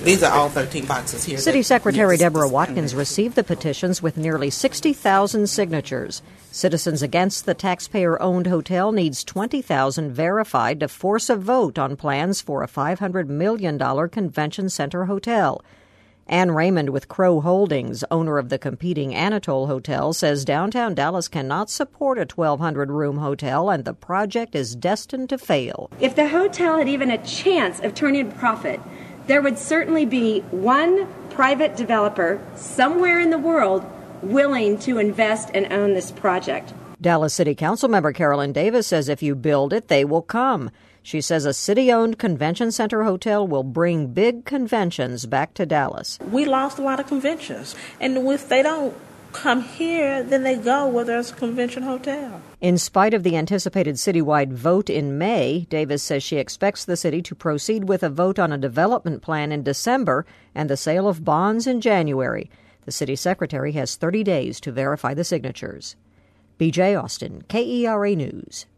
These are all 13 boxes here. City Secretary Deborah Watkins received the petitions with nearly 60,000 signatures. Citizens against the taxpayer-owned hotel needs 20,000 verified to force a vote on plans for a $500 million convention center hotel. Ann Raymond with Crow Holdings, owner of the competing Anatole Hotel, says downtown Dallas cannot support a 1,200-room hotel and the project is destined to fail. If the hotel had even a chance of turning a profit, there would certainly be one private developer somewhere in the world willing to invest and own this project. Dallas City Council member Carolyn Davis says if you build it, they will come. She says a city-owned convention center hotel will bring big conventions back to Dallas. We lost a lot of conventions, and if they don't come here, then they go where there's a convention hotel. In spite of the anticipated citywide vote in May, Davis says she expects the city to proceed with a vote on a development plan in December and the sale of bonds in January. The city secretary has 30 days to verify the signatures. B.J. Austin, KERA News.